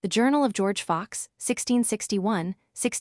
The Journal of George Fox, 1661,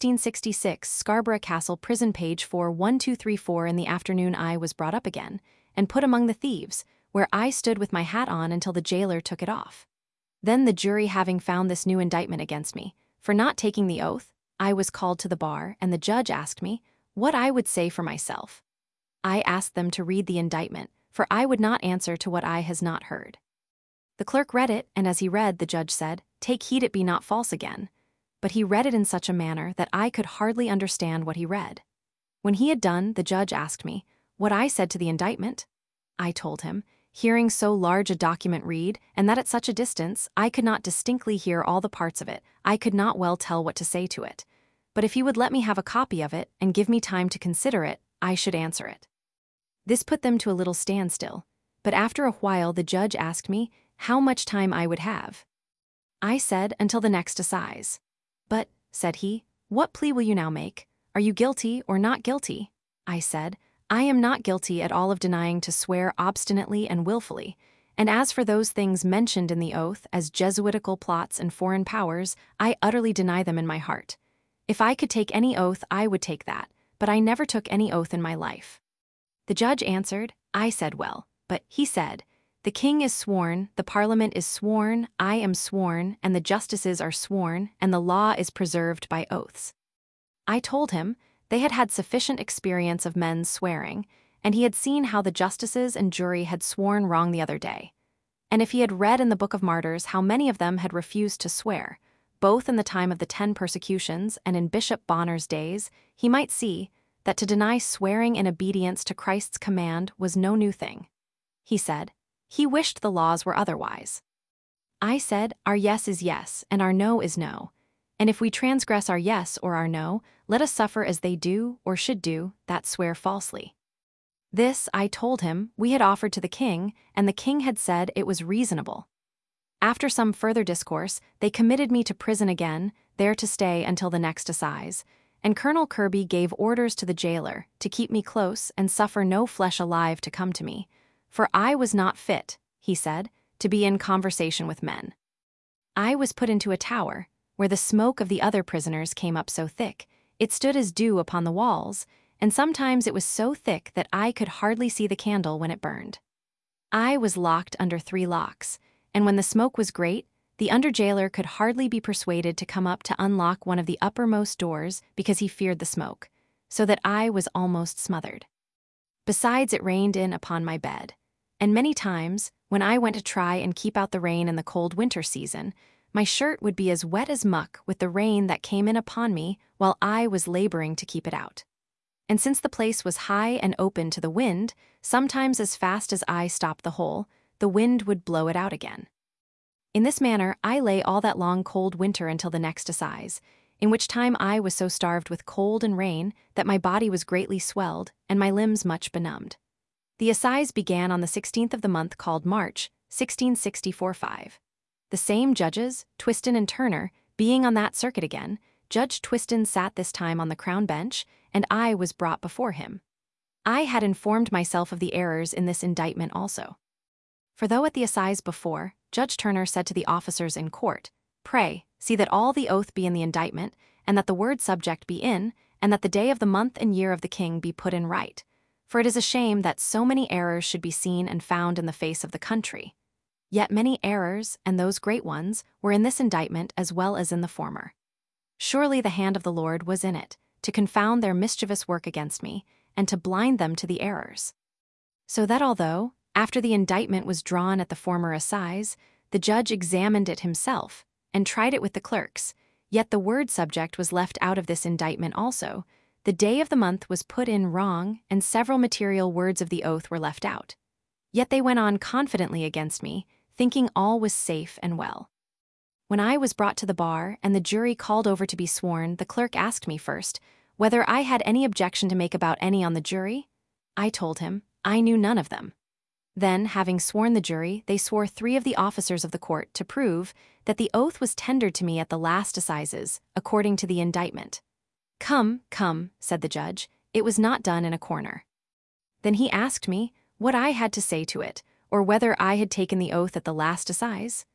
1666, Scarborough Castle Prison, page 41234. In the afternoon I was brought up again, and put among the thieves, where I stood with my hat on until the jailer took it off. Then the jury having found this new indictment against me, for not taking the oath, I was called to the bar, and the judge asked me what I would say for myself. I asked them to read the indictment, for I would not answer to what I has not heard. The clerk read it, and as he read, the judge said, "Take heed it be not false again." But he read it in such a manner that I could hardly understand what he read. When he had done, the judge asked me what I said to the indictment. I told him, hearing so large a document read, and that at such a distance, I could not distinctly hear all the parts of it, I could not well tell what to say to it. But if he would let me have a copy of it, and give me time to consider it, I should answer it. This put them to a little standstill, but after a while the judge asked me how much time I would have. I said, until the next assize. But, said he, what plea will you now make? Are you guilty or not guilty? I said, I am not guilty at all of denying to swear obstinately and willfully, and as for those things mentioned in the oath as Jesuitical plots and foreign powers, I utterly deny them in my heart. If I could take any oath, I would take that, but I never took any oath in my life. The judge answered, I said, well, but, he said, the king is sworn, the parliament is sworn, I am sworn, and the justices are sworn, and the law is preserved by oaths. I told him they had had sufficient experience of men's swearing, and he had seen how the justices and jury had sworn wrong the other day. And if he had read in the Book of Martyrs how many of them had refused to swear, both in the time of the 10 persecutions and in Bishop Bonner's days, he might see that to deny swearing in obedience to Christ's command was no new thing. He said, he wished the laws were otherwise. I said, our yes is yes, and our no is no. And if we transgress our yes or our no, let us suffer as they do, or should do, that swear falsely. This, I told him, we had offered to the king, and the king had said it was reasonable. After some further discourse, they committed me to prison again, there to stay until the next assize, and Colonel Kirby gave orders to the jailer to keep me close and suffer no flesh alive to come to me, for I was not fit, he said, to be in conversation with men. I was put into a tower, where the smoke of the other prisoners came up so thick, it stood as dew upon the walls, and sometimes it was so thick that I could hardly see the candle when it burned. I was locked under 3 locks, and when the smoke was great, the under-jailer could hardly be persuaded to come up to unlock one of the uppermost doors because he feared the smoke, so that I was almost smothered. Besides, it rained in upon my bed, and many times, when I went to try and keep out the rain in the cold winter season, my shirt would be as wet as muck with the rain that came in upon me while I was laboring to keep it out. And since the place was high and open to the wind, sometimes as fast as I stopped the hole, the wind would blow it out again. In this manner I lay all that long cold winter until the next assize, in which time I was so starved with cold and rain that my body was greatly swelled and my limbs much benumbed. The assize began on the 16th of the month called March, 1664-5. The same judges, Twiston and Turner, being on that circuit again, Judge Twiston sat this time on the crown bench, and I was brought before him. I had informed myself of the errors in this indictment also. For though at the assize before, Judge Turner said to the officers in court, pray, see that all the oath be in the indictment, and that the word subject be in, and that the day of the month and year of the king be put in right. For it is a shame that so many errors should be seen and found in the face of the country. Yet many errors, and those great ones, were in this indictment as well as in the former. Surely the hand of the Lord was in it, to confound their mischievous work against me, and to blind them to the errors. So that although, after the indictment was drawn at the former assize, the judge examined it himself, and tried it with the clerks, yet the word subject was left out of this indictment also. The day of the month was put in wrong, and several material words of the oath were left out. Yet they went on confidently against me, thinking all was safe and well. When I was brought to the bar and the jury called over to be sworn, the clerk asked me first whether I had any objection to make about any on the jury. I told him I knew none of them. Then, having sworn the jury, they swore 3 of the officers of the court to prove that the oath was tendered to me at the last assizes, according to the indictment. Come, come, said the judge, it was not done in a corner. Then he asked me what I had to say to it, or whether I had taken the oath at the last assize.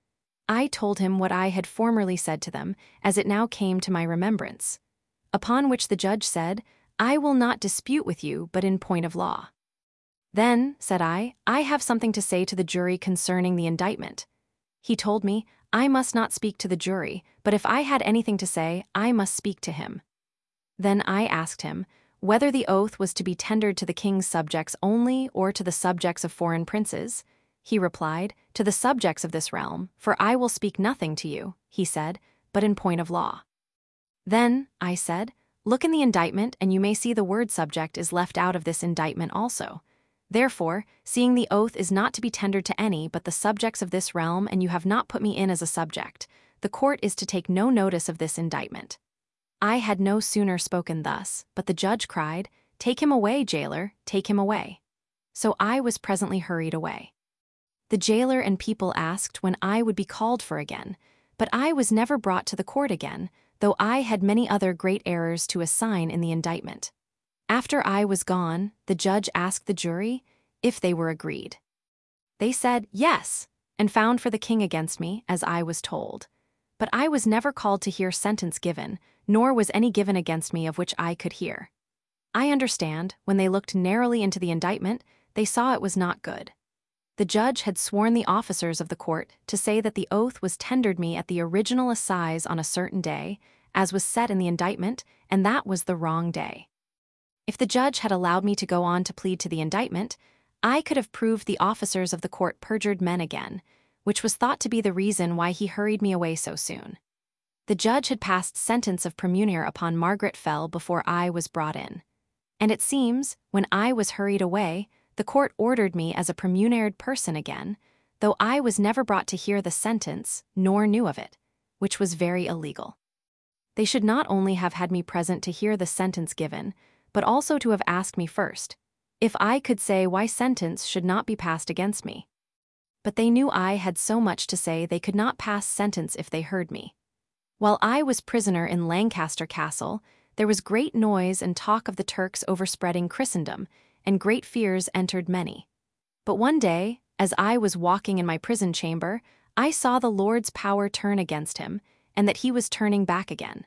I told him what I had formerly said to them, as it now came to my remembrance. Upon which the judge said, "I will not dispute with you, but in point of law." "Then," said I have something to say to the jury concerning the indictment." He told me, I must not speak to the jury, but if I had anything to say, I must speak to him. Then I asked him whether the oath was to be tendered to the king's subjects only or to the subjects of foreign princes. He replied, "To the subjects of this realm, for I will speak nothing to you," he said, "but in point of law." "Then," I said, "look in the indictment and you may see the word subject is left out of this indictment also. Therefore, seeing the oath is not to be tendered to any but the subjects of this realm and you have not put me in as a subject, the court is to take no notice of this indictment." I had no sooner spoken thus, but the judge cried, "Take him away, jailer, take him away." So I was presently hurried away. The jailer and people asked when I would be called for again, but I was never brought to the court again, though I had many other great errors to assign in the indictment. After I was gone, the judge asked the jury if they were agreed. They said yes, and found for the king against me, as I was told. But I was never called to hear sentence given, nor was any given against me of which I could hear. I understand, when they looked narrowly into the indictment, they saw it was not good. The judge had sworn the officers of the court to say that the oath was tendered me at the original assize on a certain day, as was set in the indictment, and that was the wrong day. If the judge had allowed me to go on to plead to the indictment, I could have proved the officers of the court perjured men again, which was thought to be the reason why he hurried me away so soon. The judge had passed sentence of praemunire upon Margaret Fell before I was brought in. And it seems, when I was hurried away, the court ordered me as a praemunired person again, though I was never brought to hear the sentence, nor knew of it, which was very illegal. They should not only have had me present to hear the sentence given, but also to have asked me first, if I could say why sentence should not be passed against me. But they knew I had so much to say they could not pass sentence if they heard me. While I was prisoner in Lancaster Castle, there was great noise and talk of the Turks overspreading Christendom, and great fears entered many. But one day, as I was walking in my prison chamber, I saw the Lord's power turn against him, and that he was turning back again.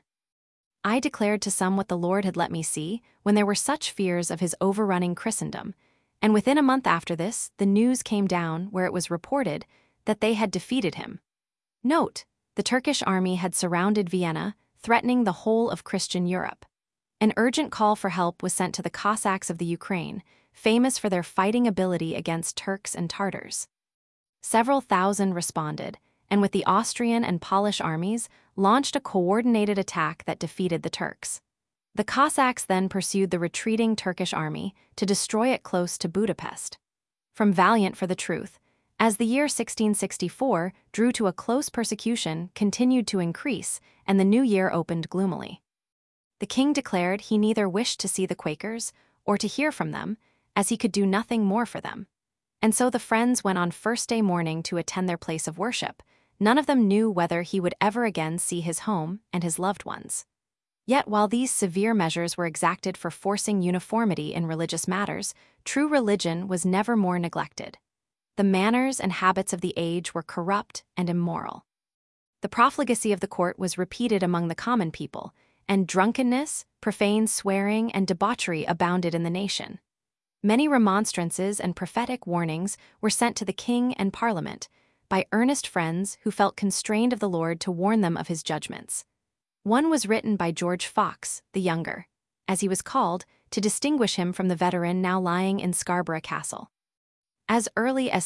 I declared to some what the Lord had let me see, when there were such fears of his overrunning Christendom, and within a month after this, the news came down where it was reported that they had defeated him. Note, the Turkish army had surrounded Vienna, threatening the whole of Christian Europe. An urgent call for help was sent to the Cossacks of the Ukraine, famous for their fighting ability against Turks and Tartars. Several thousand responded, and with the Austrian and Polish armies, launched a coordinated attack that defeated the Turks. The Cossacks then pursued the retreating Turkish army to destroy it close to Budapest. From Valiant for the Truth, as the year 1664 drew to a close, persecution continued to increase, and the new year opened gloomily. The king declared he neither wished to see the Quakers or to hear from them, as he could do nothing more for them. And so the friends went on first day morning to attend their place of worship. None of them knew whether he would ever again see his home and his loved ones. Yet while these severe measures were exacted for forcing uniformity in religious matters, true religion was never more neglected. The manners and habits of the age were corrupt and immoral. The profligacy of the court was repeated among the common people, and drunkenness, profane swearing, and debauchery abounded in the nation. Many remonstrances and prophetic warnings were sent to the king and Parliament by earnest friends who felt constrained of the Lord to warn them of his judgments. One was written by George Fox, the younger, as he was called, to distinguish him from the veteran now lying in Scarborough Castle. As early as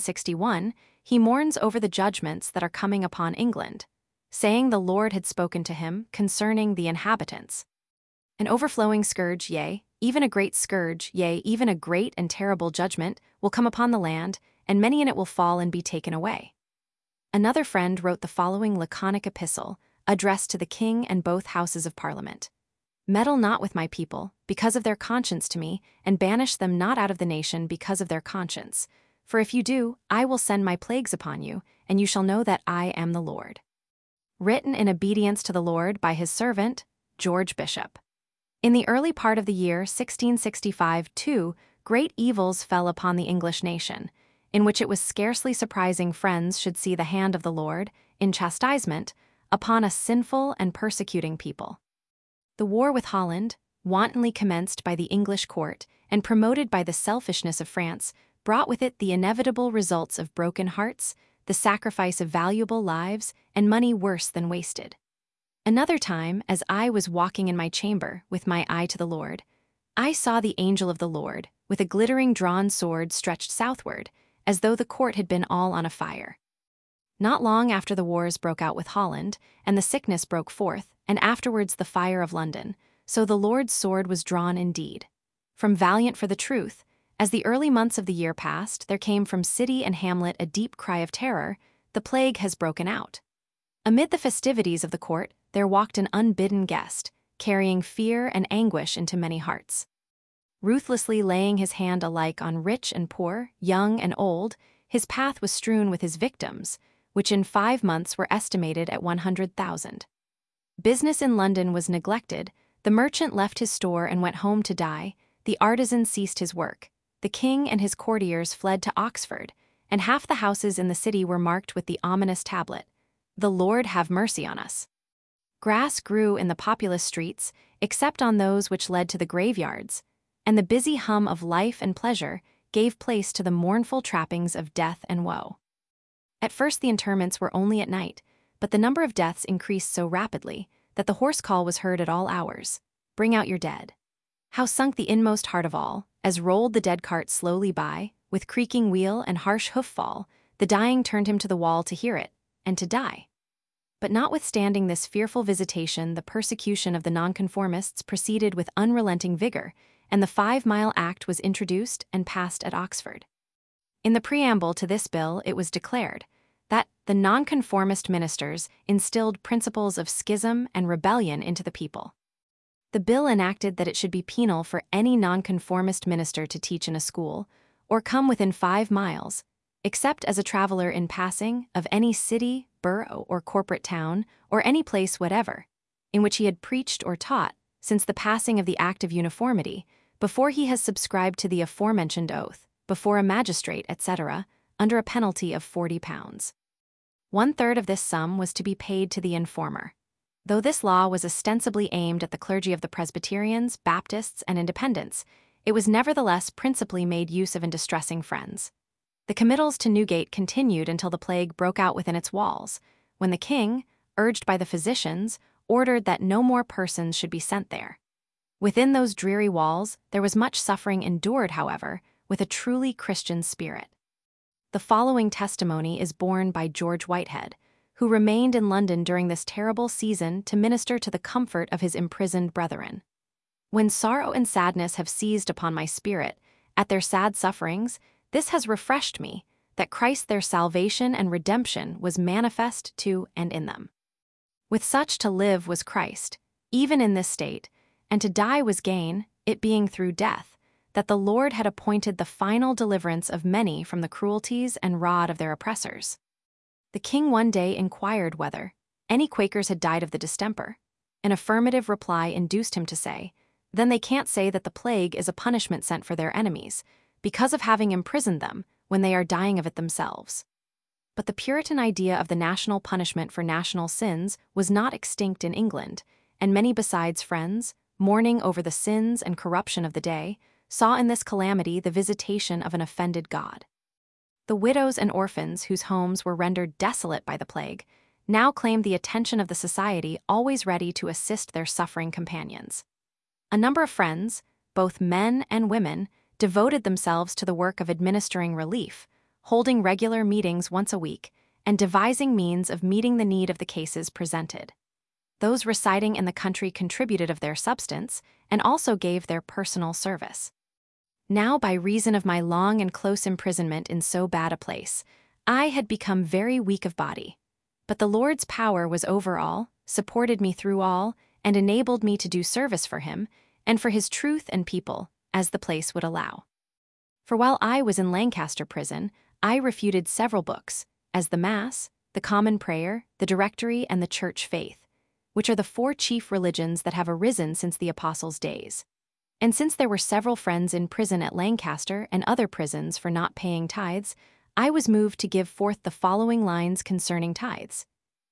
1661, he mourns over the judgments that are coming upon England, saying the Lord had spoken to him concerning the inhabitants. An overflowing scourge, yea, even a great scourge, yea, even a great and terrible judgment will come upon the land, and many in it will fall and be taken away. Another friend wrote the following laconic epistle, addressed to the king and both houses of Parliament. Meddle not with my people, because of their conscience to me, and banish them not out of the nation because of their conscience. For if you do, I will send my plagues upon you, and you shall know that I am the Lord. Written in obedience to the Lord by his servant, George Bishop. In the early part of the year 1665, too, great evils fell upon the English nation, in which it was scarcely surprising friends should see the hand of the Lord, in chastisement, upon a sinful and persecuting people. The war with Holland, wantonly commenced by the English court and promoted by the selfishness of France, brought with it the inevitable results of broken hearts, the sacrifice of valuable lives, and money worse than wasted. Another time, as I was walking in my chamber with my eye to the Lord, I saw the angel of the Lord, with a glittering drawn sword stretched southward, as though the court had been all on a fire. Not long after the wars broke out with Holland, and the sickness broke forth, and afterwards the fire of London, so the Lord's sword was drawn indeed. From valiant for the truth, as the early months of the year passed, there came from city and hamlet a deep cry of terror, the plague has broken out. Amid the festivities of the court, there walked an unbidden guest, carrying fear and anguish into many hearts. Ruthlessly laying his hand alike on rich and poor, young and old, his path was strewn with his victims, which in 5 months were estimated at 100,000. Business in London was neglected, the merchant left his store and went home to die, the artisan ceased his work, the king and his courtiers fled to Oxford, and half the houses in the city were marked with the ominous tablet, "The Lord have mercy on us." Grass grew in the populous streets, except on those which led to the graveyards, and the busy hum of life and pleasure gave place to the mournful trappings of death and woe. At first the interments were only at night, but the number of deaths increased so rapidly that the hoarse call was heard at all hours, "Bring out your dead." How sunk the inmost heart of all, as rolled the dead cart slowly by, with creaking wheel and harsh hoof-fall, the dying turned him to the wall to hear it, and to die. But notwithstanding this fearful visitation, the persecution of the nonconformists proceeded with unrelenting vigor, and the 5-Mile Act was introduced and passed at Oxford. In the preamble to this bill it was declared that the nonconformist ministers instilled principles of schism and rebellion into the people. The bill enacted that it should be penal for any nonconformist minister to teach in a school, or come within 5 miles, except as a traveler in passing, of any city, borough, or corporate town, or any place whatever, in which he had preached or taught, since the passing of the Act of Uniformity, before he has subscribed to the aforementioned oath, before a magistrate, etc., under a penalty of £40. 1/3 of this sum was to be paid to the informer. Though this law was ostensibly aimed at the clergy of the Presbyterians, Baptists, and Independents, it was nevertheless principally made use of in distressing friends. The committals to Newgate continued until the plague broke out within its walls, when the king, urged by the physicians, ordered that no more persons should be sent there. Within those dreary walls there was much suffering endured, however, with a truly Christian spirit. The following testimony is borne by George Whitehead, who remained in London during this terrible season to minister to the comfort of his imprisoned brethren. "When sorrow and sadness have seized upon my spirit, at their sad sufferings, this has refreshed me, that Christ their salvation and redemption was manifest to and in them. With such to live was Christ, even in this state, and to die was gain, it being through death, that the Lord had appointed the final deliverance of many from the cruelties and rod of their oppressors." The king one day inquired whether any Quakers had died of the distemper. An affirmative reply induced him to say, "Then they can't say that the plague is a punishment sent for their enemies, because of having imprisoned them when they are dying of it themselves." But the Puritan idea of the national punishment for national sins was not extinct in England, and many besides friends, mourning over the sins and corruption of the day, saw in this calamity the visitation of an offended God. The widows and orphans whose homes were rendered desolate by the plague now claimed the attention of the society, always ready to assist their suffering companions. A number of friends, both men and women, devoted themselves to the work of administering relief, holding regular meetings once a week, and devising means of meeting the need of the cases presented. Those residing in the country contributed of their substance, and also gave their personal service. Now, by reason of my long and close imprisonment in so bad a place, I had become very weak of body. But the Lord's power was over all, supported me through all, and enabled me to do service for him, and for his truth and people, as the place would allow. For while I was in Lancaster prison, I refuted several books, as the Mass, the Common Prayer, the Directory, and the Church Faith, which are the 4 chief religions that have arisen since the Apostles' days. And since there were several friends in prison at Lancaster and other prisons for not paying tithes, I was moved to give forth the following lines concerning tithes.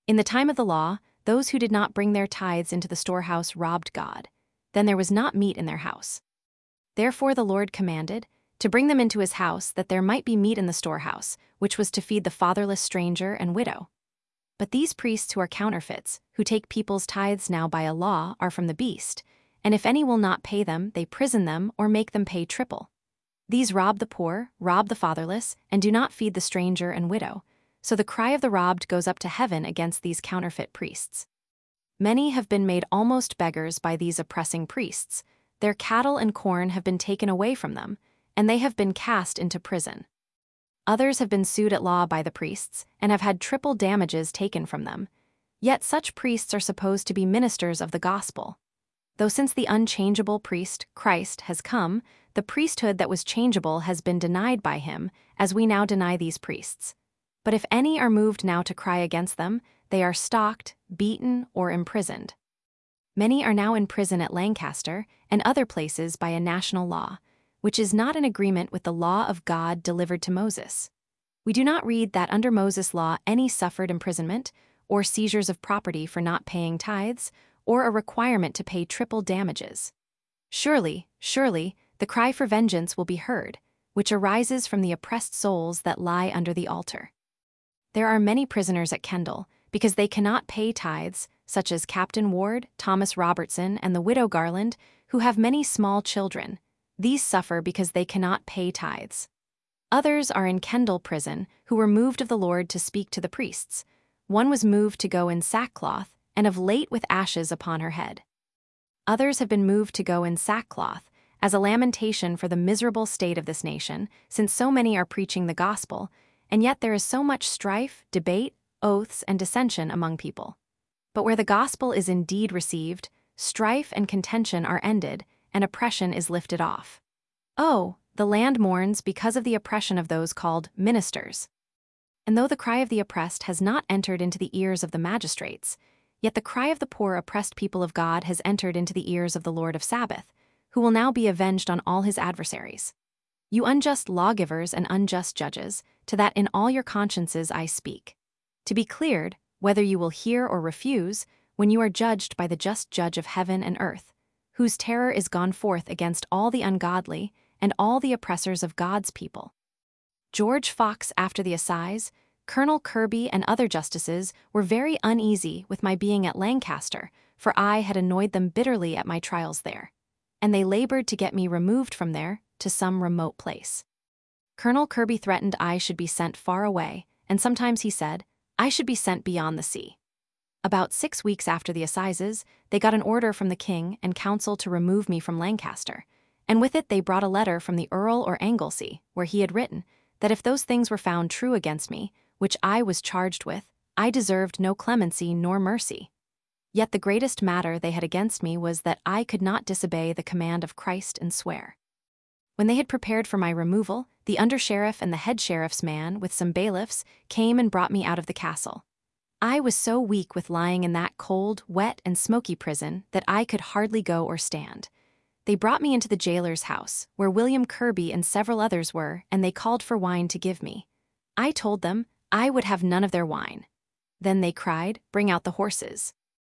In the time of the law, those who did not bring their tithes into the storehouse robbed God. Then there was not meat in their house. Therefore the Lord commanded to bring them into his house, that there might be meat in the storehouse, which was to feed the fatherless stranger and widow. But these priests who are counterfeits, who take people's tithes now by a law, are from the beast, and if any will not pay them, they prison them or make them pay triple. These rob the poor, rob the fatherless, and do not feed the stranger and widow. So the cry of the robbed goes up to heaven against these counterfeit priests. Many have been made almost beggars by these oppressing priests. Their cattle and corn have been taken away from them, and they have been cast into prison. Others have been sued at law by the priests and have had triple damages taken from them. Yet such priests are supposed to be ministers of the gospel. Though since the unchangeable priest, Christ, has come, the priesthood that was changeable has been denied by him, as we now deny these priests. But if any are moved now to cry against them, they are stalked, beaten, or imprisoned. Many are now in prison at Lancaster and other places by a national law, which is not in agreement with the law of God delivered to Moses. We do not read that under Moses' law any suffered imprisonment, or seizures of property for not paying tithes, or a requirement to pay triple damages. Surely, the cry for vengeance will be heard, which arises from the oppressed souls that lie under the altar. There are many prisoners at Kendal, because they cannot pay tithes, such as Captain Ward, Thomas Robertson, and the widow Garland, who have many small children. These suffer because they cannot pay tithes. Others are in Kendal prison, who were moved of the Lord to speak to the priests. One was moved to go in sackcloth, and of late with ashes upon her head. Others have been moved to go in sackcloth, as a lamentation for the miserable state of this nation, since so many are preaching the gospel, and yet there is so much strife, debate, oaths, and dissension among people. But where the gospel is indeed received, strife and contention are ended, and oppression is lifted off. Oh, the land mourns because of the oppression of those called ministers. And though the cry of the oppressed has not entered into the ears of the magistrates, yet the cry of the poor oppressed people of God has entered into the ears of the Lord of Sabaoth, who will now be avenged on all his adversaries. You unjust lawgivers and unjust judges, to that in all your consciences I speak. To be cleared, whether you will hear or refuse, when you are judged by the just judge of heaven and earth, whose terror is gone forth against all the ungodly and all the oppressors of God's people. George Fox after the assize, Colonel Kirby and other justices were very uneasy with my being at Lancaster, for I had annoyed them bitterly at my trials there, and they labored to get me removed from there to some remote place. Colonel Kirby threatened I should be sent far away, and sometimes he said I should be sent beyond the sea. About 6 weeks after the assizes, they got an order from the king and council to remove me from Lancaster, and with it they brought a letter from the Earl or Anglesey, where he had written that if those things were found true against me, which I was charged with, I deserved no clemency nor mercy. Yet the greatest matter they had against me was that I could not disobey the command of Christ and swear. When they had prepared for my removal, the under-sheriff and the head sheriff's man, with some bailiffs, came and brought me out of the castle. I was so weak with lying in that cold, wet, and smoky prison that I could hardly go or stand. They brought me into the jailer's house, where William Kirby and several others were, and they called for wine to give me. I told them I would have none of their wine. Then they cried, "Bring out the horses."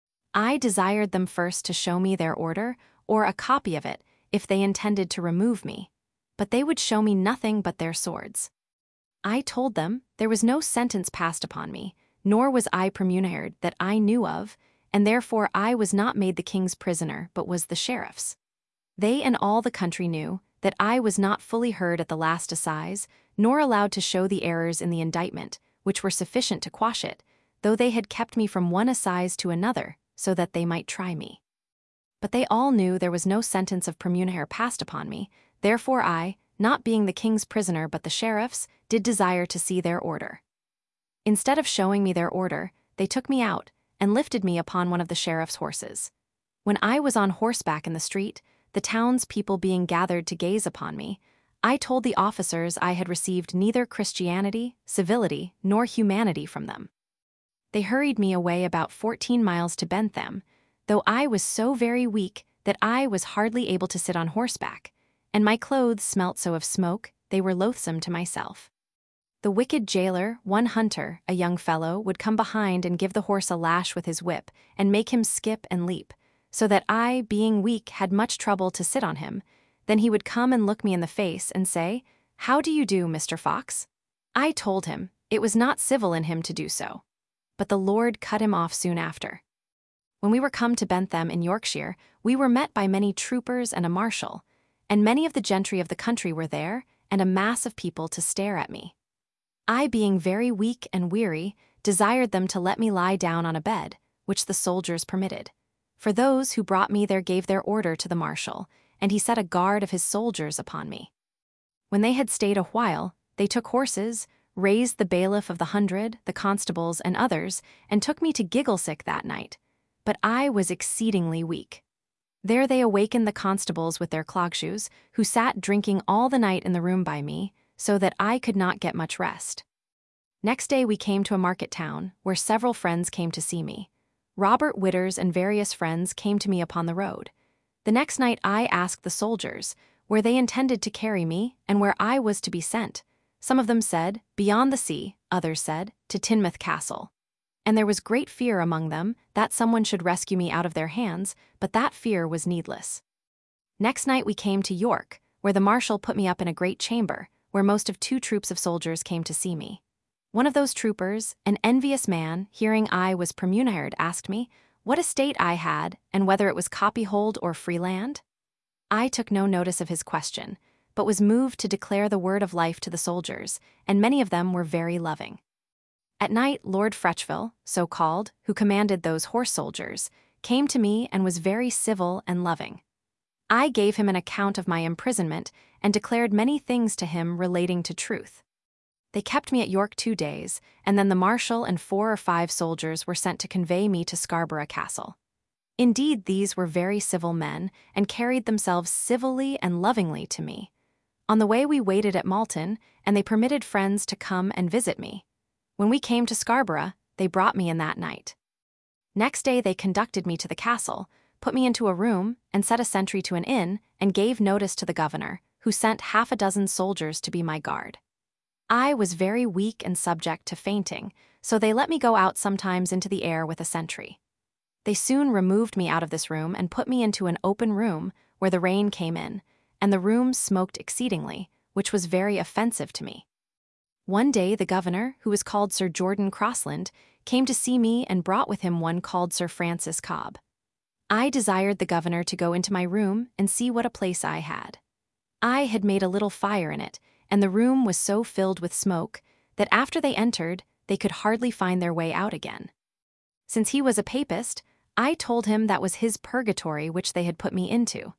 I desired them first to show me their order, or a copy of it, if they intended to remove me, but they would show me nothing but their swords. I told them there was no sentence passed upon me, nor was I premunerated that I knew of, and therefore I was not made the king's prisoner, but was the sheriff's. They and all the country knew that I was not fully heard at the last assize, nor allowed to show the errors in the indictment, which were sufficient to quash it, though they had kept me from one assize to another, so that they might try me. But they all knew there was no sentence of premunire passed upon me, therefore I, not being the king's prisoner but the sheriff's, did desire to see their order. Instead of showing me their order, they took me out, and lifted me upon one of the sheriff's horses. When I was on horseback in the street, the townspeople being gathered to gaze upon me, I told the officers I had received neither Christianity, civility, nor humanity from them. They hurried me away about 14 miles to Bentham, though I was so very weak that I was hardly able to sit on horseback, and my clothes smelt so of smoke they were loathsome to myself. The wicked jailer, one Hunter, a young fellow, would come behind and give the horse a lash with his whip and make him skip and leap, so that I, being weak, had much trouble to sit on him. Then he would come and look me in the face and say, "How do you do, Mr. Fox?" I told him it was not civil in him to do so. But the Lord cut him off soon after. When we were come to Bentham in Yorkshire, we were met by many troopers and a marshal, and many of the gentry of the country were there, and a mass of people to stare at me. I, being very weak and weary, desired them to let me lie down on a bed, which the soldiers permitted. For those who brought me there gave their order to the marshal, and he set a guard of his soldiers upon me. When they had stayed a while, they took horses, raised the bailiff of the 100, the constables, and others, and took me to Gigglesick that night. But I was exceedingly weak. There they awakened the constables with their clogshoes, who sat drinking all the night in the room by me, so that I could not get much rest. Next day we came to a market town, where several friends came to see me. Robert Witters and various friends came to me upon the road. The next night I asked the soldiers where they intended to carry me and where I was to be sent. Some of them said, "Beyond the sea," others said, "To Teignmouth Castle." And there was great fear among them that someone should rescue me out of their hands, but that fear was needless. Next night we came to York, where the marshal put me up in a great chamber, where most of 2 troops of soldiers came to see me. One of those troopers, an envious man, hearing I was premunhered, asked me what estate I had and whether it was copyhold or free land. I took no notice of his question, but was moved to declare the word of life to the soldiers, and many of them were very loving. At night Lord Frecheville, so called, who commanded those horse soldiers, came to me and was very civil and loving. I gave him an account of my imprisonment and declared many things to him relating to truth. They kept me at York 2 days, and then the marshal and 4 or 5 soldiers were sent to convey me to Scarborough Castle. Indeed, these were very civil men, and carried themselves civilly and lovingly to me. On the way we waited at Malton, and they permitted friends to come and visit me. When we came to Scarborough, they brought me in that night. Next day they conducted me to the castle, put me into a room, and set a sentry to an inn, and gave notice to the governor, who sent 6 soldiers to be my guard. I was very weak and subject to fainting, so they let me go out sometimes into the air with a sentry. They soon removed me out of this room and put me into an open room where the rain came in, and the room smoked exceedingly, which was very offensive to me. One day the governor, who was called Sir Jordan Crossland, came to see me and brought with him one called Sir Francis Cobb. I desired the governor to go into my room and see what a place I had. I had made a little fire in it, and the room was so filled with smoke that after they entered, they could hardly find their way out again. Since he was a papist, I told him that was his purgatory which they had put me into.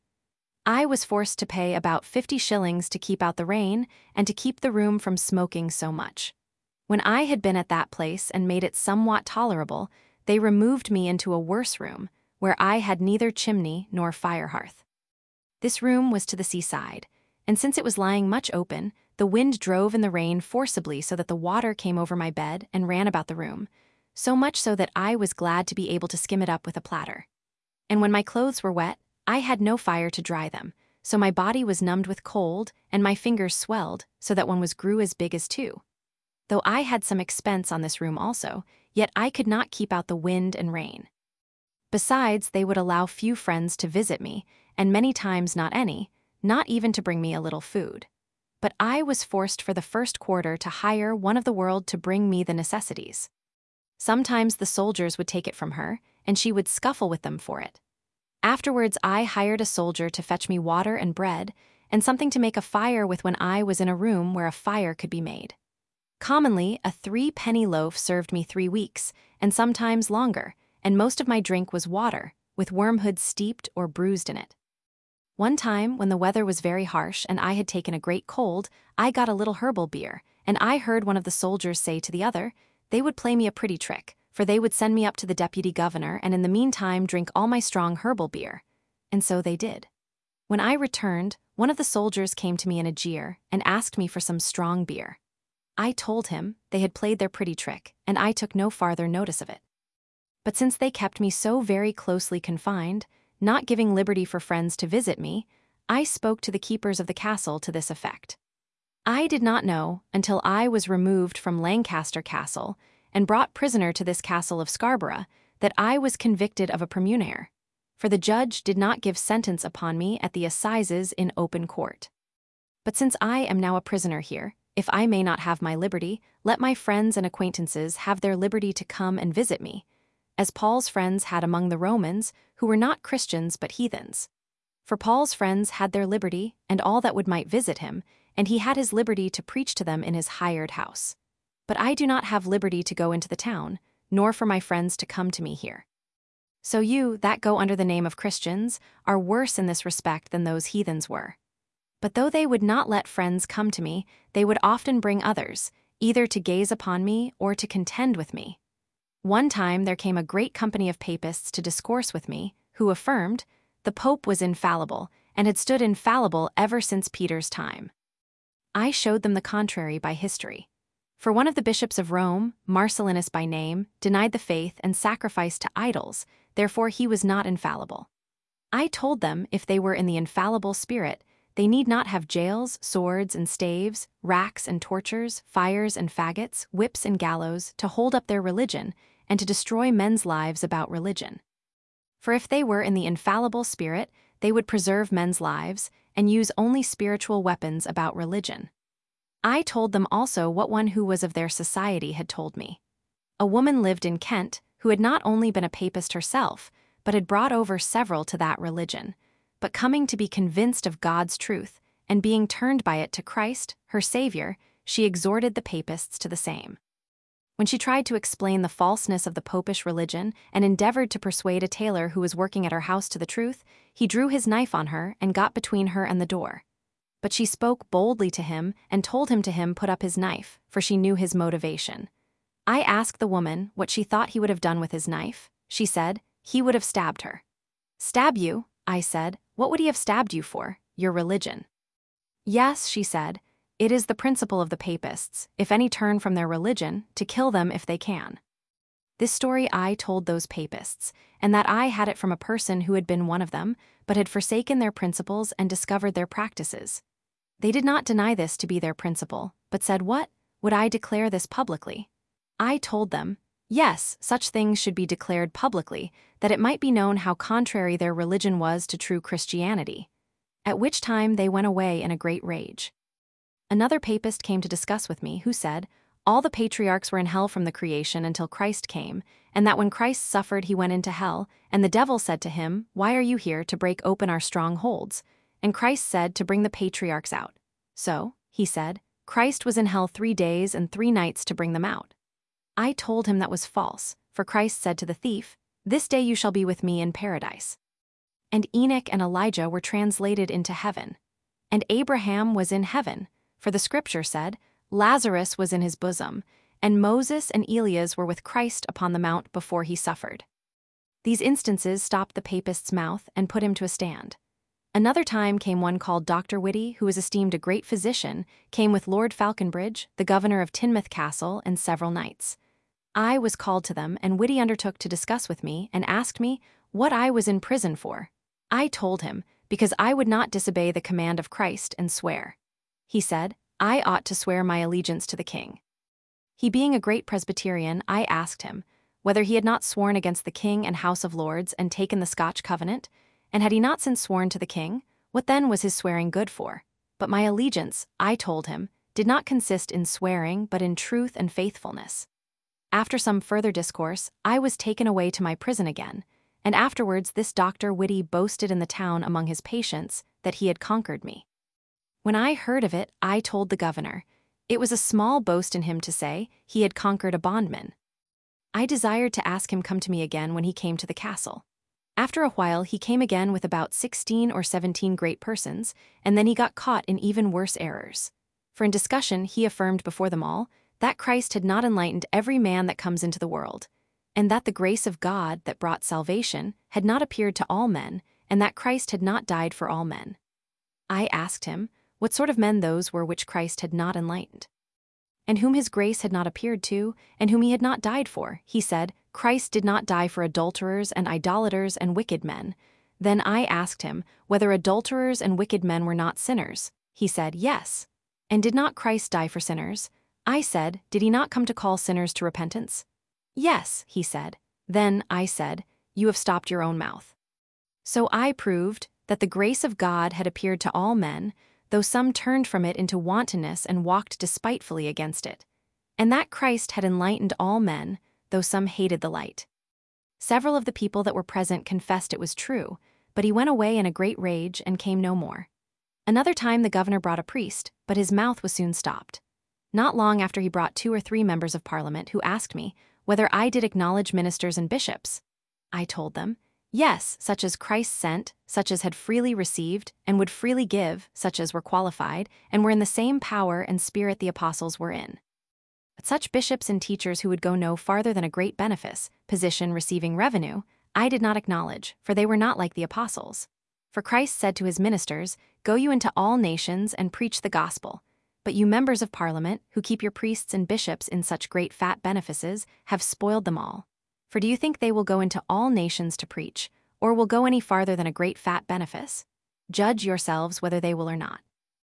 I was forced to pay about 50 shillings to keep out the rain and to keep the room from smoking so much. When I had been at that place and made it somewhat tolerable, they removed me into a worse room, where I had neither chimney nor fire hearth. This room was to the seaside, and since it was lying much open, the wind drove in the rain forcibly so that the water came over my bed and ran about the room, so much so that I was glad to be able to skim it up with a platter. And when my clothes were wet, I had no fire to dry them, so my body was numbed with cold, and my fingers swelled so that one grew as big as 2. Though I had some expense on this room also, yet I could not keep out the wind and rain. Besides, they would allow few friends to visit me, and many times not any, not even to bring me a little food. But I was forced for the first quarter to hire one of the world to bring me the necessities. Sometimes the soldiers would take it from her, and she would scuffle with them for it. Afterwards I hired a soldier to fetch me water and bread, and something to make a fire with when I was in a room where a fire could be made. Commonly, a 3-penny loaf served me 3 weeks, and sometimes longer, and most of my drink was water, with wormhood steeped or bruised in it. One time, when the weather was very harsh and I had taken a great cold, I got a little herbal beer, and I heard one of the soldiers say to the other, they would play me a pretty trick, for they would send me up to the deputy governor and in the meantime drink all my strong herbal beer. And so they did. When I returned, one of the soldiers came to me in a jeer and asked me for some strong beer. I told him they had played their pretty trick, and I took no farther notice of it. But since they kept me so very closely confined, not giving liberty for friends to visit me, I spoke to the keepers of the castle to this effect. I did not know until I was removed from Lancaster Castle and brought prisoner to this castle of Scarborough that I was convicted of a premunire, for the judge did not give sentence upon me at the assizes in open court. But since I am now a prisoner here, if I may not have my liberty, let my friends and acquaintances have their liberty to come and visit me, as Paul's friends had among the Romans, who were not Christians but heathens. For Paul's friends had their liberty, and all that would might visit him, and he had his liberty to preach to them in his hired house. But I do not have liberty to go into the town, nor for my friends to come to me here. So you, that go under the name of Christians, are worse in this respect than those heathens were. But though they would not let friends come to me, they would often bring others, either to gaze upon me or to contend with me. One time there came a great company of papists to discourse with me, who affirmed the Pope was infallible, and had stood infallible ever since Peter's time. I showed them the contrary by history. For one of the bishops of Rome, Marcellinus by name, denied the faith and sacrificed to idols, therefore he was not infallible. I told them if they were in the infallible spirit, they need not have jails, swords and staves, racks and tortures, fires and faggots, whips and gallows, to hold up their religion, and to destroy men's lives about religion. For if they were in the infallible spirit, they would preserve men's lives, and use only spiritual weapons about religion. I told them also what one who was of their society had told me. A woman lived in Kent, who had not only been a papist herself, but had brought over several to that religion, but coming to be convinced of God's truth, and being turned by it to Christ, her Savior, she exhorted the papists to the same. When she tried to explain the falseness of the popish religion and endeavored to persuade a tailor who was working at her house to the truth, he drew his knife on her and got between her and the door. But she spoke boldly to him and told him to put up his knife, for she knew his motivation. I asked the woman what she thought he would have done with his knife. She said, he would have stabbed her. Stab you? I said, what would he have stabbed you for? Your religion. Yes, she said, it is the principle of the papists, if any turn from their religion, to kill them if they can. This story I told those papists, and that I had it from a person who had been one of them, but had forsaken their principles and discovered their practices. They did not deny this to be their principle, but said, what? Would I declare this publicly? I told them, yes, such things should be declared publicly, that it might be known how contrary their religion was to true Christianity. At which time they went away in a great rage. Another papist came to discuss with me, who said, all the patriarchs were in hell from the creation until Christ came, and that when Christ suffered he went into hell, and the devil said to him, why are you here to break open our strongholds? And Christ said to bring the patriarchs out. So, he said, Christ was in hell 3 days and 3 nights to bring them out. I told him that was false, for Christ said to the thief, this day you shall be with me in paradise. And Enoch and Elijah were translated into heaven. And Abraham was in heaven, for the scripture said, Lazarus was in his bosom, and Moses and Elias were with Christ upon the mount before he suffered. These instances stopped the papist's mouth and put him to a stand. Another time came one called Dr. Whitty, who was esteemed a great physician, came with Lord Falconbridge, the governor of Teignmouth Castle, and several knights. I was called to them, and Whitty undertook to discuss with me, and asked me what I was in prison for. I told him, because I would not disobey the command of Christ and swear. He said, I ought to swear my allegiance to the king. He being a great Presbyterian, I asked him whether he had not sworn against the king and House of Lords and taken the Scotch covenant, and had he not since sworn to the king, what then was his swearing good for? But my allegiance, I told him, did not consist in swearing but in truth and faithfulness. After some further discourse, I was taken away to my prison again, and afterwards this Dr. Whitty boasted in the town among his patients that he had conquered me. When I heard of it, I told the governor. It was a small boast in him to say he had conquered a bondman. I desired to ask him come to me again when he came to the castle. After a while he came again with about 16 or 17 great persons, and then he got caught in even worse errors. For in discussion he affirmed before them all that Christ had not enlightened every man that comes into the world, and that the grace of God that brought salvation had not appeared to all men, and that Christ had not died for all men. I asked him what sort of men those were which Christ had not enlightened, and whom his grace had not appeared to, and whom he had not died for. He said, Christ did not die for adulterers and idolaters and wicked men. Then I asked him whether adulterers and wicked men were not sinners. He said, yes. And did not Christ die for sinners? I said, did he not come to call sinners to repentance? Yes, he said. Then, I said, you have stopped your own mouth. So I proved that the grace of God had appeared to all men, though some turned from it into wantonness and walked despitefully against it, and that Christ had enlightened all men, though some hated the light. Several of the people that were present confessed it was true, but he went away in a great rage and came no more. Another time the governor brought a priest, but his mouth was soon stopped. Not long after he brought 2 or 3 members of parliament who asked me whether I did acknowledge ministers and bishops. I told them, yes, such as Christ sent, such as had freely received, and would freely give, such as were qualified, and were in the same power and spirit the apostles were in. But such bishops and teachers who would go no farther than a great benefice, position receiving revenue, I did not acknowledge, for they were not like the apostles. For Christ said to his ministers, go you into all nations and preach the gospel. But you members of parliament, who keep your priests and bishops in such great fat benefices, have spoiled them all. For do you think they will go into all nations to preach, or will go any farther than a great fat benefice? Judge yourselves whether they will or not.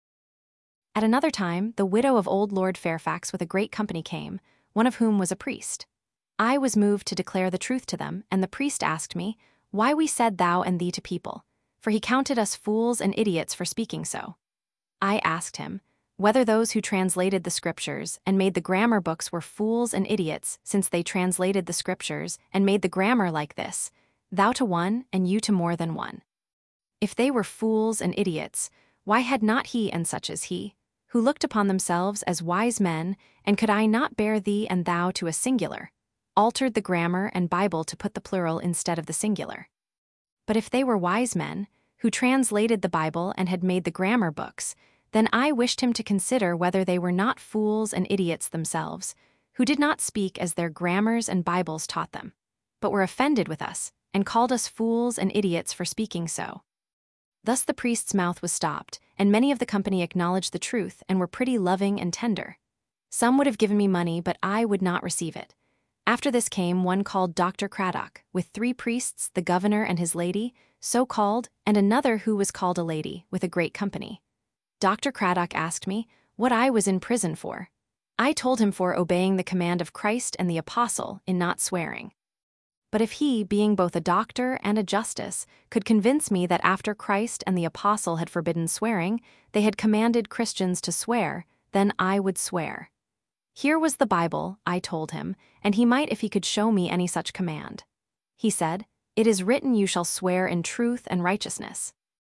At another time, the widow of old Lord Fairfax with a great company came, one of whom was a priest. I was moved to declare the truth to them, and the priest asked me, why we said thou and thee to people, for he counted us fools and idiots for speaking so. I asked him, whether those who translated the scriptures and made the grammar books were fools and idiots, since they translated the scriptures and made the grammar like this, thou to one and you to more than one. If they were fools and idiots, why had not he and such as he, who looked upon themselves as wise men, and could I not bear thee and thou to a singular, altered the grammar and Bible to put the plural instead of the singular? But if they were wise men, who translated the Bible and had made the grammar books, then I wished him to consider whether they were not fools and idiots themselves, who did not speak as their grammars and Bibles taught them, but were offended with us, and called us fools and idiots for speaking so. Thus the priest's mouth was stopped, and many of the company acknowledged the truth and were pretty loving and tender. Some would have given me money, but I would not receive it. After this came one called Dr. Cradock, with 3 priests, the governor and his lady, so called, and another who was called a lady, with a great company. Dr. Cradock asked me what I was in prison for. I told him for obeying the command of Christ and the apostle in not swearing. But if he, being both a doctor and a justice, could convince me that after Christ and the apostle had forbidden swearing, they had commanded Christians to swear, then I would swear. Here was the Bible, I told him, and he might if he could show me any such command. He said, it is written you shall swear in truth and righteousness.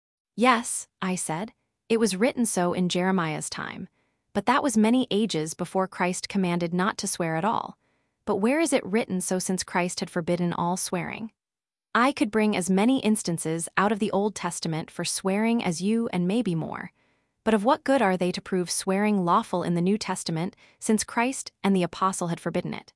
Yes, I said, it was written so in Jeremiah's time, but that was many ages before Christ commanded not to swear at all. But where is it written so since Christ had forbidden all swearing? I could bring as many instances out of the Old Testament for swearing as you and maybe more. But of what good are they to prove swearing lawful in the New Testament, since Christ and the apostle had forbidden it?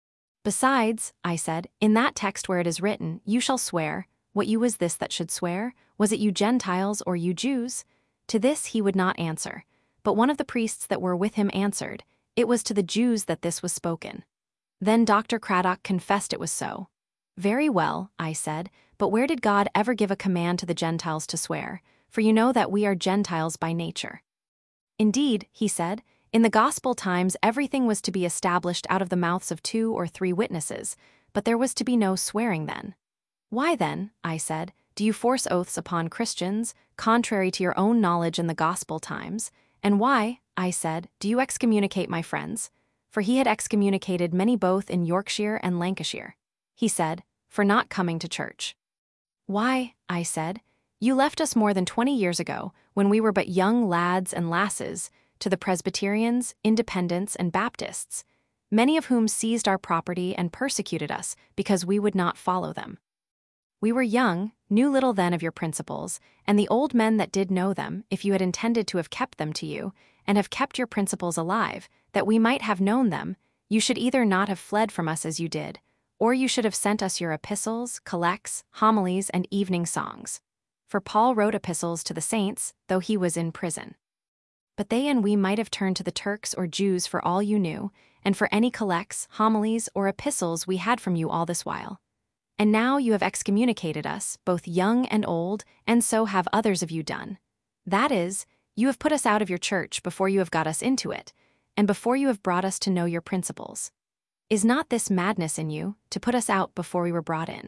Besides, I said, in that text where it is written, you shall swear, what you was this that should swear? Was it you Gentiles or you Jews? To this he would not answer. But one of the priests that were with him answered, it was to the Jews that this was spoken. Then Dr. Cradock confessed it was so. Very well, I said, but where did God ever give a command to the Gentiles to swear? For you know that we are Gentiles by nature. Indeed, he said, in the gospel times everything was to be established out of the mouths of 2 or 3 witnesses, but there was to be no swearing then. Why then, I said, do you force oaths upon Christians, contrary to your own knowledge in the gospel times? And why, I said, do you excommunicate my friends? For he had excommunicated many both in Yorkshire and Lancashire. He said, for not coming to church. Why, I said, you left us more than 20 years ago, when we were but young lads and lasses, to the Presbyterians, Independents, and Baptists, many of whom seized our property and persecuted us because we would not follow them. We were young, knew little then of your principles, and the old men that did know them, if you had intended to have kept them to you, and have kept your principles alive, that we might have known them, you should either not have fled from us as you did, or you should have sent us your epistles, collects, homilies, and evening songs. For Paul wrote epistles to the saints, though he was in prison. But they and we might have turned to the Turks or Jews for all you knew, and for any collects, homilies, or epistles we had from you all this while. And now you have excommunicated us, both young and old, and so have others of you done. That is, You have put us out of your church before you have got us into it, and before you have brought us to know your principles. Is not this madness in you, to put us out before we were brought in?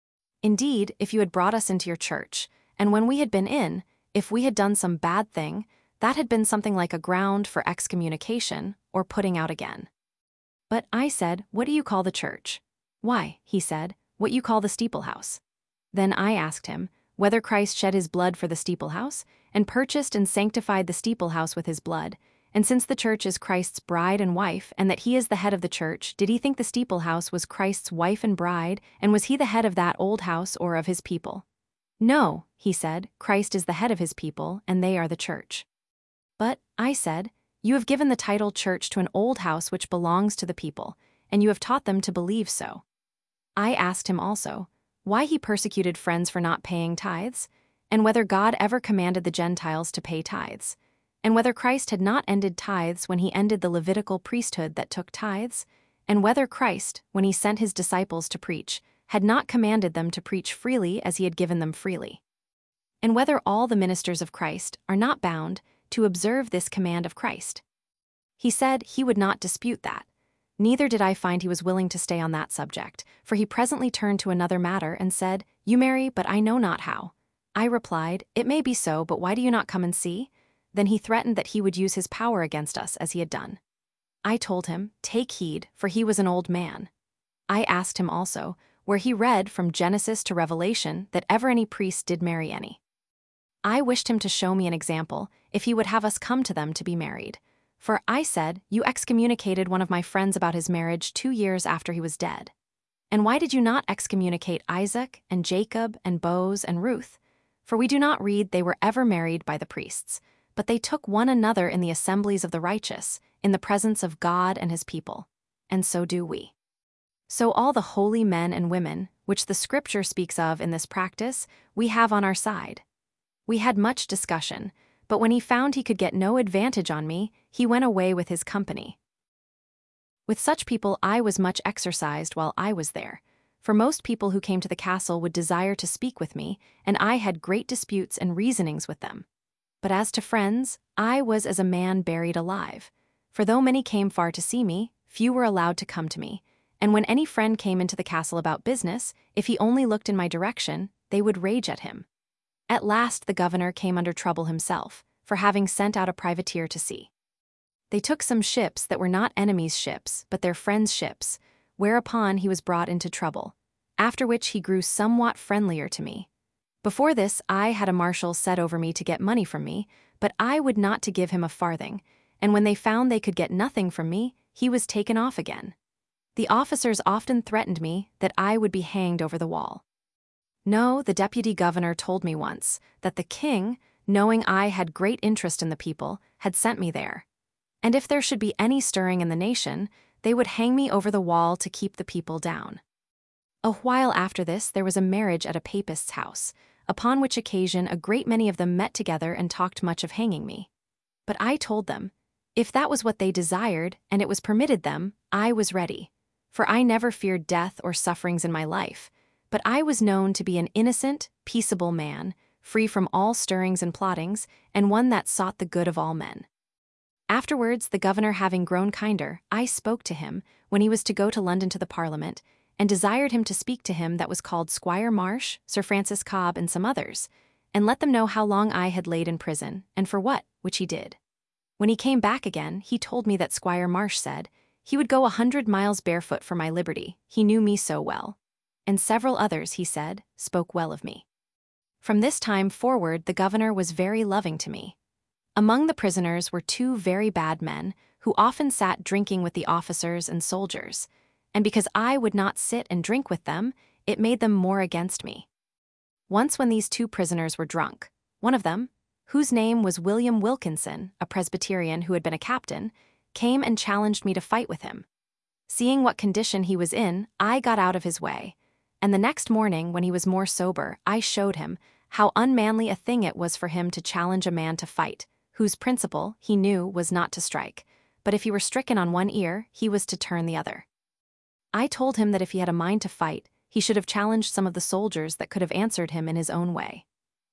Indeed, if you had brought us into your church, and when we had been in, if we had done some bad thing, that had been something like a ground for excommunication or putting out again. But I said, What do you call the church? Why, he said, what you call the steeplehouse. Then I asked him, whether Christ shed his blood for the steeplehouse, and purchased and sanctified the steeplehouse with his blood, and since the church is Christ's bride and wife, and that he is the head of the church, did he think the steeplehouse was Christ's wife and bride, and was he the head of that old house or of his people? No, he said, Christ is the head of his people, and they are the church. But, I said, you have given the title church to an old house which belongs to the people, and you have taught them to believe so. I asked him also, why he persecuted friends for not paying tithes, and whether God ever commanded the Gentiles to pay tithes, and whether Christ had not ended tithes when he ended the Levitical priesthood that took tithes, and whether Christ, when he sent his disciples to preach, had not commanded them to preach freely as he had given them freely, and whether all the ministers of Christ are not bound to observe this command of Christ. He said he would not dispute that. Neither did I find he was willing to stay on that subject, for he presently turned to another matter and said, You marry, but I know not how. I replied, It may be so, but why do you not come and see? Then he threatened that he would use his power against us as he had done. I told him, Take heed, for he was an old man. I asked him also, where he read from Genesis to Revelation that ever any priest did marry any. I wished him to show me an example, if he would have us come to them to be married. For I said, You excommunicated one of my friends about his marriage 2 years after he was dead. And why did you not excommunicate Isaac and Jacob and Boaz and Ruth? For we do not read they were ever married by the priests, but they took one another in the assemblies of the righteous, in the presence of God and his people. And so do we. So all the holy men and women, which the Scripture speaks of in this practice, we have on our side. We had much discussion, but when he found he could get no advantage on me, he went away with his company. With such people I was much exercised while I was there, for most people who came to the castle would desire to speak with me, and I had great disputes and reasonings with them. But as to friends, I was as a man buried alive, for though many came far to see me, few were allowed to come to me, and when any friend came into the castle about business, if he only looked in my direction, they would rage at him. At last the governor came under trouble himself, for having sent out a privateer to sea. They took some ships that were not enemies' ships, but their friends' ships, whereupon he was brought into trouble, after which he grew somewhat friendlier to me. Before this I had a marshal set over me to get money from me, but I would not to give him a farthing, and when they found they could get nothing from me, he was taken off again. The officers often threatened me that I would be hanged over the wall. No, the deputy governor told me once that the king, knowing I had great interest in the people, had sent me there. And if there should be any stirring in the nation, they would hang me over the wall to keep the people down. A while after this there was a marriage at a papist's house, upon which occasion a great many of them met together and talked much of hanging me. But I told them, if that was what they desired, and it was permitted them, I was ready. For I never feared death or sufferings in my life, but I was known to be an innocent, peaceable man, free from all stirrings and plottings, and one that sought the good of all men. Afterwards, the governor having grown kinder, I spoke to him, when he was to go to London to the Parliament, and desired him to speak to him that was called Squire Marsh, Sir Francis Cobb, and some others, and let them know how long I had laid in prison, and for what, which he did. When he came back again, he told me that Squire Marsh said, he would go 100 miles barefoot for my liberty, he knew me so well. And several others, he said, spoke well of me. From this time forward the governor was very loving to me. Among the prisoners were 2 very bad men, who often sat drinking with the officers and soldiers, and because I would not sit and drink with them, it made them more against me. Once when these 2 prisoners were drunk, one of them, whose name was William Wilkinson, a Presbyterian who had been a captain, came and challenged me to fight with him. Seeing what condition he was in, I got out of his way, and the next morning, when he was more sober, I showed him how unmanly a thing it was for him to challenge a man to fight, whose principle, he knew, was not to strike, but if he were stricken on one ear, he was to turn the other. I told him that if he had a mind to fight, he should have challenged some of the soldiers that could have answered him in his own way.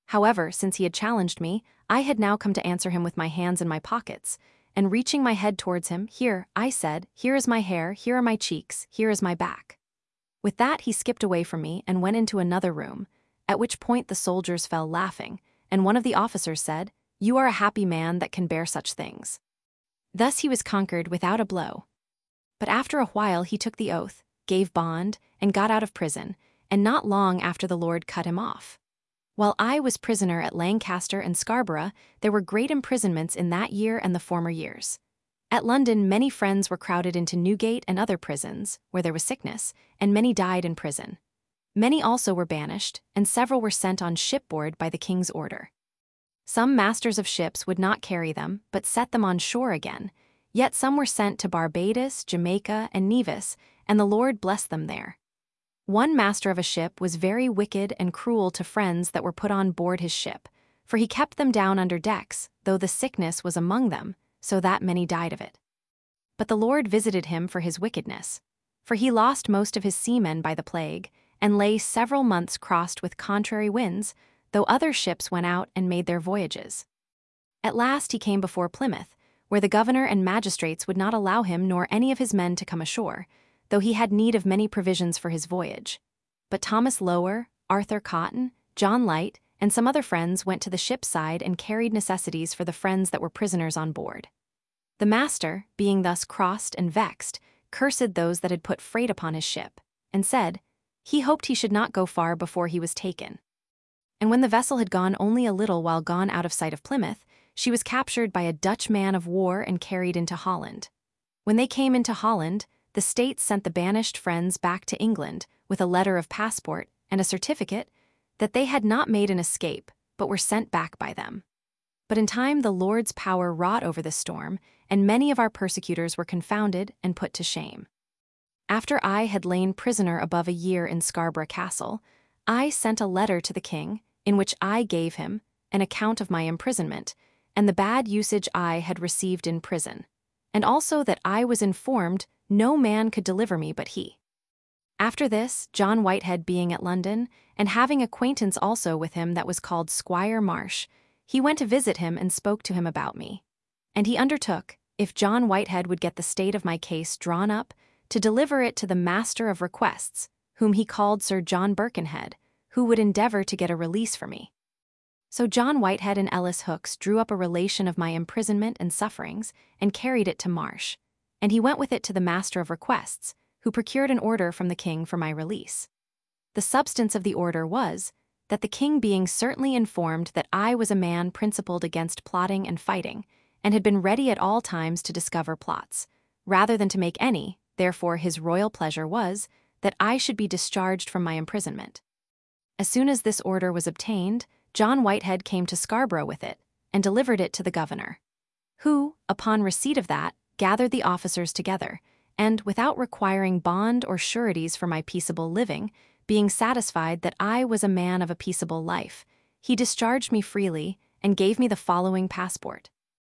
However, since he had challenged me, I had now come to answer him with my hands in my pockets, and reaching my head towards him, "Here," I said, "here is my hair, here are my cheeks, here is my back." With that he skipped away from me and went into another room, at which point the soldiers fell laughing, and one of the officers said, "You are a happy man that can bear such things." Thus he was conquered without a blow. But after a while he took the oath, gave bond, and got out of prison, and not long after the Lord cut him off. While I was prisoner at Lancaster and Scarborough, there were great imprisonments in that year and the former years. At London, many friends were crowded into Newgate and other prisons, where there was sickness, and many died in prison. Many also were banished, and several were sent on shipboard by the king's order. Some masters of ships would not carry them, but set them on shore again, yet some were sent to Barbados, Jamaica, and Nevis, and the Lord blessed them there. One master of a ship was very wicked and cruel to friends that were put on board his ship, for he kept them down under decks, though the sickness was among them, so that many died of it. But the Lord visited him for his wickedness, for he lost most of his seamen by the plague, and lay several months crossed with contrary winds, though other ships went out and made their voyages. At last he came before Plymouth, where the governor and magistrates would not allow him nor any of his men to come ashore, though he had need of many provisions for his voyage. But Thomas Lower, Arthur Cotton, John Light, and some other friends went to the ship's side and carried necessities for the friends that were prisoners on board. The master, being thus crossed and vexed, cursed those that had put freight upon his ship, and said, he hoped he should not go far before he was taken. And when the vessel had gone only a little while gone out of sight of Plymouth, she was captured by a Dutch man of war and carried into Holland. When they came into Holland, the States sent the banished friends back to England with a letter of passport and a certificate that they had not made an escape, but were sent back by them. But in time the Lord's power wrought over the storm, and many of our persecutors were confounded and put to shame. After I had lain prisoner above a year in Scarborough Castle, I sent a letter to the king, in which I gave him an account of my imprisonment, and the bad usage I had received in prison, and also that I was informed no man could deliver me but he. After this, John Whitehead being at London, and having acquaintance also with him that was called Squire Marsh, he went to visit him and spoke to him about me. And he undertook, if John Whitehead would get the state of my case drawn up, to deliver it to the Master of Requests, whom he called Sir John Birkenhead, who would endeavor to get a release for me. So John Whitehead and Ellis Hooks drew up a relation of my imprisonment and sufferings, and carried it to Marsh, and he went with it to the Master of Requests, who procured an order from the king for my release. The substance of the order was, that the king being certainly informed that I was a man principled against plotting and fighting, and had been ready at all times to discover plots, rather than to make any, therefore his royal pleasure was, that I should be discharged from my imprisonment. As soon as this order was obtained, John Whitehead came to Scarborough with it, and delivered it to the governor, who, upon receipt of that, gathered the officers together, and, without requiring bond or sureties for my peaceable living, being satisfied that I was a man of a peaceable life, he discharged me freely, and gave me the following passport.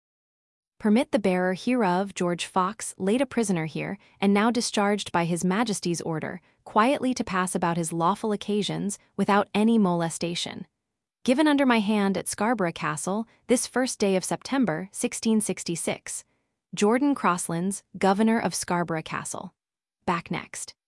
Permit the bearer hereof, George Fox, late a prisoner here, and now discharged by his Majesty's order, quietly to pass about his lawful occasions, without any molestation. Given under my hand at Scarborough Castle, this first day of September, 1666. Jordan Crosslands, Governor of Scarborough Castle. Back next.